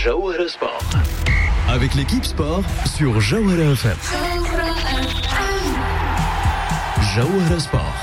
Jawhara Sport. Avec l'équipe sport sur Jawhara FM. Jawhara Sport.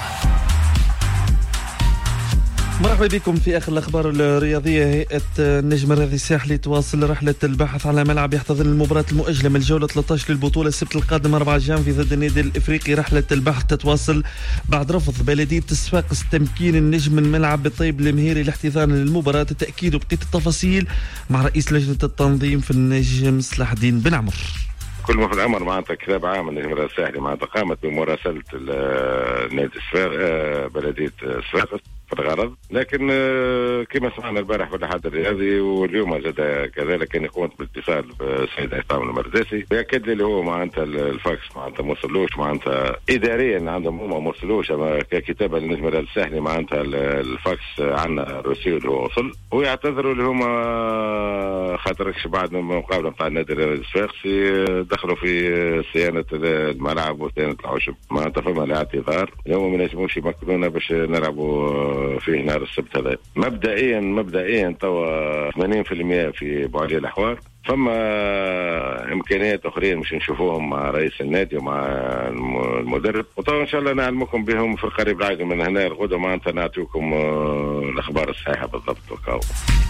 مرحبا بكم في آخر الأخبار الرياضية. هيئة النجم الرياضي الساحلي تواصل رحلة البحث على ملعب يحتضن المباراة المؤجلة من الجولة 13 للبطولة السبت القادم 4 جانفي ضد النادي الإفريقي. رحلة البحث تتواصل بعد رفض بلدية صفاقس تمكين النجم من ملعب بالطيب المهيري لاحتضان المباراة. التأكيد وبقية التفاصيل مع رئيس لجنة التنظيم في النجم صلاح الدين بن عمر. كل ما في الأمر معناتها كتاب عام النجم الرياضي الساحلي معناتها قامت بمراسلة نادي بلدية صفاقس في الغرض، لكن كما سمعنا البارح في الاتحاد الرياضي واليوم زاد كذلك كان يقوم بالاتصال بالسيد عصام المرداسي يأكد لي اللي هو معناتها الفاكس معناتها ما وصلوش، معناتها إداريا عندهم هما ما وصلوش، أما ككتابة للنجم الرياضي الساحلي معناتها الفاكس عندنا الروسي اللي هو وصل، ويعتذروا اللي هما خاطركش بعد المقابلة نتاع النادي الرياضي الصفاقسي دخلوا في صيانة الملعب وصيانة العشب، معناتها فما الاعتذار اليوم ما نجموش يمكنونا باش نلعبوا فيه نهار السبت هذا. مبدئيا توا 80% في بعض الأحوال، فما إمكانيات أخرين مش نشوفوهم مع رئيس النادي ومع المدرب، وطبعا إن شاء الله نعلمكم بهم في القريب العاجل من هنا الغدوة، معناتها نعطيكم الأخبار الصحيحة بالضبط. وكاو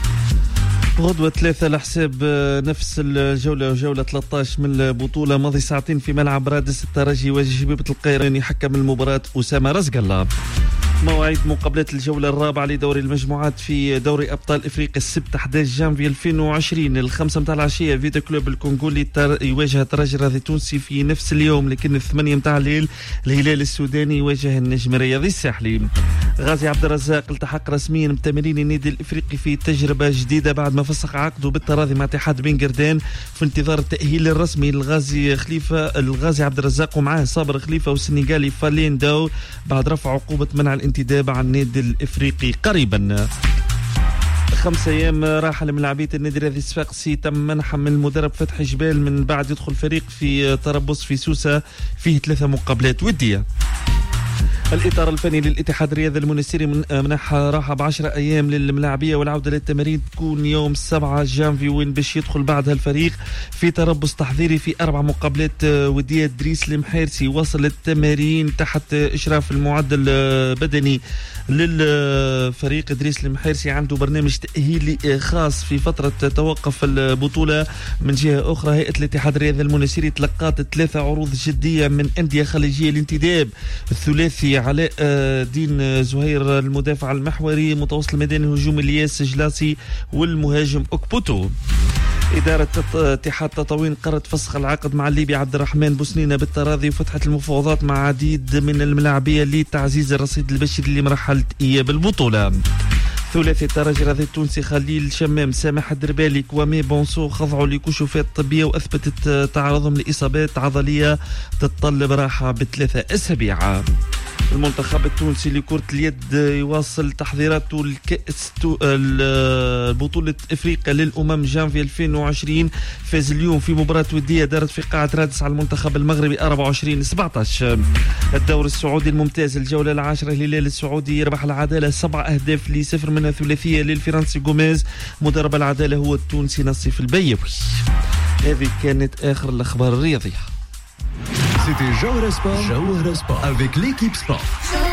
غدوة 3 لحساب نفس الجولة وجولة 13 من البطولة. ماضي ساعتين في ملعب رادس الترجي يواجه شبيبة القيراني. حكم المباراة أسامة رزق الله. مواعيد مقابلات الجولة الرابعة لدوري المجموعات في دوري أبطال إفريقيا السبت 11 جانفي 2020 الخمسة متاع العشية. فيتا كلوب الكونغولي يواجه الترجي الرياضي التونسي في نفس اليوم، لكن 8 متاع الليل الهلال السوداني يواجه النجم الرياضي الساحلي. غازي عبد الرزاق التحق رسميا بتمرين النادي الإفريقي في تجربة جديدة بعد ما فسخ عقده بالتراضي مع اتحاد بن قردان في انتظار التأهيل الرسمي. الغازي عبد الرزاق ومعاه صابر خليفة والسنغالي فالين داو بعد رفع عقوبة منع الانتداب عن النادي الإفريقي قريبا. 5 أيام راحة لملاعبية النادي الرياضي الصفاقسي تم منحها من المدرب فتحي جبال من بعد يدخل فريق في تربص في سوسة فيه 3 مقابلات ودية. الإطار الفني للاتحاد الرياضي المنستيري منح راحة ب10 أيام للملاعبية، والعودة للتمارين تكون يوم 7 جانفي وين باش يدخل بعدها الفريق في تربص تحضيري في 4 مقابلات ودية. دريس المحيرسي وصل التمارين تحت إشراف المعدل البدني للفريق. دريس المحيرسي عنده برنامج تأهيلي خاص في فترة توقف البطولة. من جهة أخرى هيئة الاتحاد الرياضي المنستيري تلقات 3 عروض جدية من أندية خليجية للانتداب. الثلاثي علاء دين زهير المدافع المحوري، متوسط الميدان الهجومي الياس جلاسي، والمهاجم أكبوتو. إدارة اتحاد تطاوين قررت فسخ العقد مع الليبي عبد الرحمن بوسنينة بالتراضي، وفتحت المفاوضات مع عديد من الملاعبية لتعزيز الرصيد البشري لمرحلة إياب البطولة. ثلاثي الترجي الرياضي التونسي خليل شمام سامح الدربالي كوامي بونسو خضعوا لكشوفات طبية وأثبتت تعرضهم لإصابات عضلية تتطلب راحة ب3 أسابيع. المنتخب التونسي لكرة اليد يواصل تحضيراته لكأس بطولة إفريقيا للأمم جانفي 2020. فاز اليوم في مباراة ودية دارت في قاعة رادس على المنتخب المغربي 24-17. الدور السعودي الممتاز الجولة العاشرة الهلال السعودي يربح العدالة 7 أهداف ل0 منها ثلاثية للفرنسي غوميز. مدرب العدالة هو التونسي نصيف البيوي. هذه كانت آخر الأخبار الرياضية. C'était Jawhara Sport avec l'équipe sport.